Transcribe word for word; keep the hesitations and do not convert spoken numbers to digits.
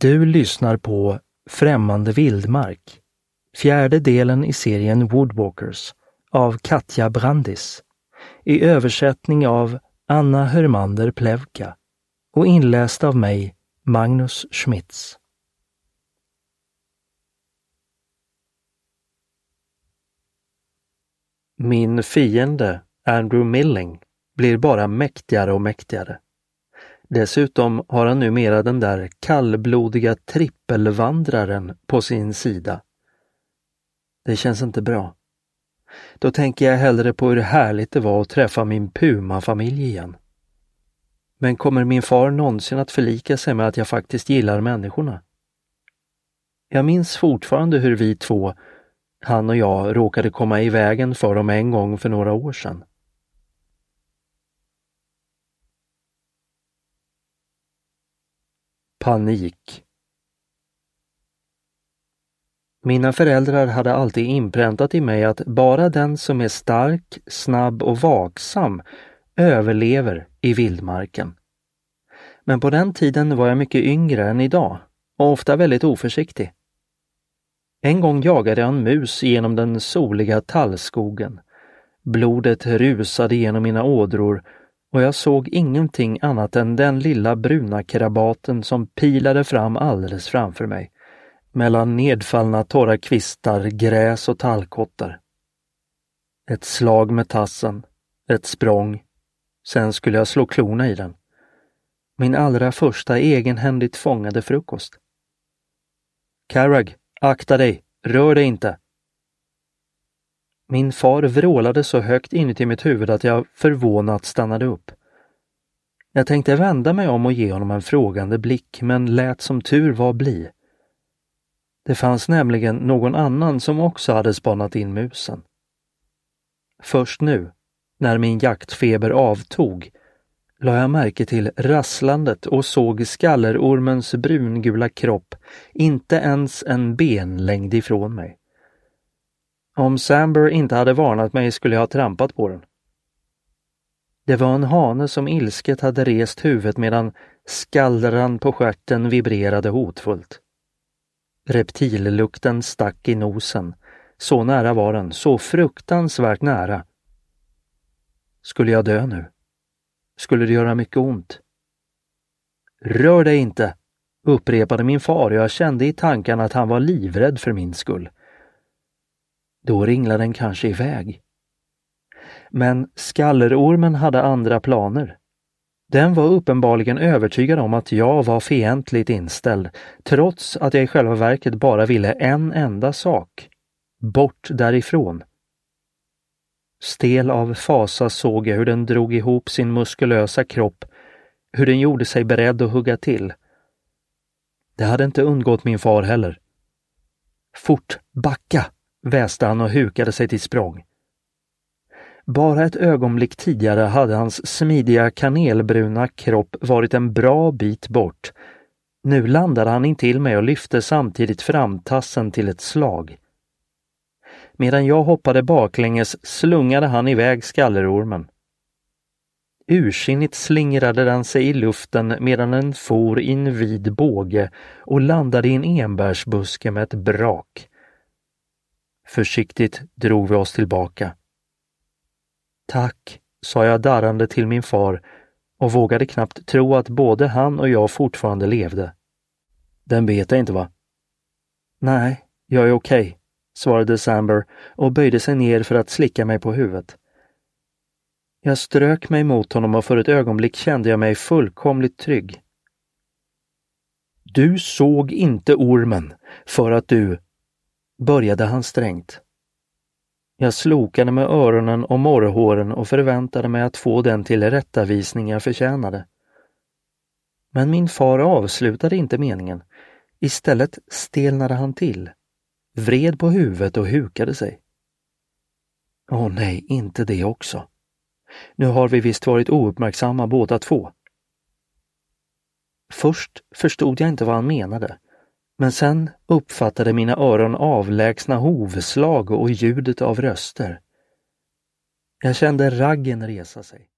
Du lyssnar på Främmande vildmark, fjärde delen i serien Woodwalkers av Katja Brandis, i översättning av Anna Hörmander Plevka och inläst av mig, Magnus Schmitz. Min fiende, Andrew Milling, blir bara mäktigare och mäktigare. Dessutom har han numera den där kallblodiga trippelvandraren på sin sida. Det känns inte bra. Då tänker jag hellre på hur härligt det var att träffa min Puma-familj igen. Men kommer min far någonsin att förlika sig med att jag faktiskt gillar människorna? Jag minns fortfarande hur vi två, han och jag, råkade komma i vägen för dem en gång för några år sedan. Panik. Mina föräldrar hade alltid inpräntat i mig att bara den som är stark, snabb och vaksam överlever i vildmarken. Men på den tiden var jag mycket yngre än idag och ofta väldigt oförsiktig. En gång jagade jag en mus genom den soliga tallskogen. Blodet rusade genom mina ådror och jag såg ingenting annat än den lilla bruna krabaten som pilade fram alldeles framför mig, mellan nedfallna torra kvistar, gräs och tallkottar. Ett slag med tassen, ett språng, sen skulle jag slå klorna i den. Min allra första egenhändigt fångade frukost. Carrag, akta dig, rör dig inte! Min far vrålade så högt inuti mitt huvud att jag förvånat stannade upp. Jag tänkte vända mig om och ge honom en frågande blick, men lät som tur var bli. Det fanns nämligen någon annan som också hade spanat in musen. Först nu, när min jaktfeber avtog, la jag märke till rasslandet och såg skallerormens brungula kropp inte ens en benlängd ifrån mig. Om Samber inte hade varnat mig skulle jag ha trampat på den. Det var en hane som ilsket hade rest huvudet medan skallran på stjärten vibrerade hotfullt. Reptillukten stack i nosen. Så nära var den, så fruktansvärt nära. Skulle jag dö nu? Skulle det göra mycket ont? Rör dig inte, upprepade min far och jag kände i tankarna att han var livrädd för min skull. Då ringlade den kanske iväg. Men skallerormen hade andra planer. Den var uppenbarligen övertygad om att jag var fientligt inställd, trots att jag i själva verket bara ville en enda sak. Bort därifrån. Stel av fasa såg jag hur den drog ihop sin muskulösa kropp, hur den gjorde sig beredd att hugga till. Det hade inte undgått min far heller. Fort, backa, väste han och hukade sig till språng. Bara ett ögonblick tidigare hade hans smidiga kanelbruna kropp varit en bra bit bort. Nu landade han in till mig och lyfte samtidigt framtassen till ett slag. Medan jag hoppade baklänges slungade han iväg skallerormen. Ursinnigt slingrade den sig i luften medan den for i en vid båge och landade i en enbärsbuske med ett brak. Försiktigt drog vi oss tillbaka. Tack, sa jag darrande till min far och vågade knappt tro att både han och jag fortfarande levde. Den vet jag inte, va? Nej, jag är okej, svarade Samber och böjde sig ner för att slicka mig på huvudet. Jag strök mig mot honom och för ett ögonblick kände jag mig fullkomligt trygg. Du såg inte ormen för att du... började han strängt. Jag slokade med öronen och morrhåren och förväntade mig att få den till rättavisning jag förtjänade. Men min far avslutade inte meningen. Istället stelnade han till, vred på huvudet och hukade sig. Åh nej, inte det också. Nu har vi visst varit ouppmärksamma båda två. Först förstod jag inte vad han menade. Men sen uppfattade mina öron avlägsna hovslag och ljudet av röster. Jag kände raggen resa sig.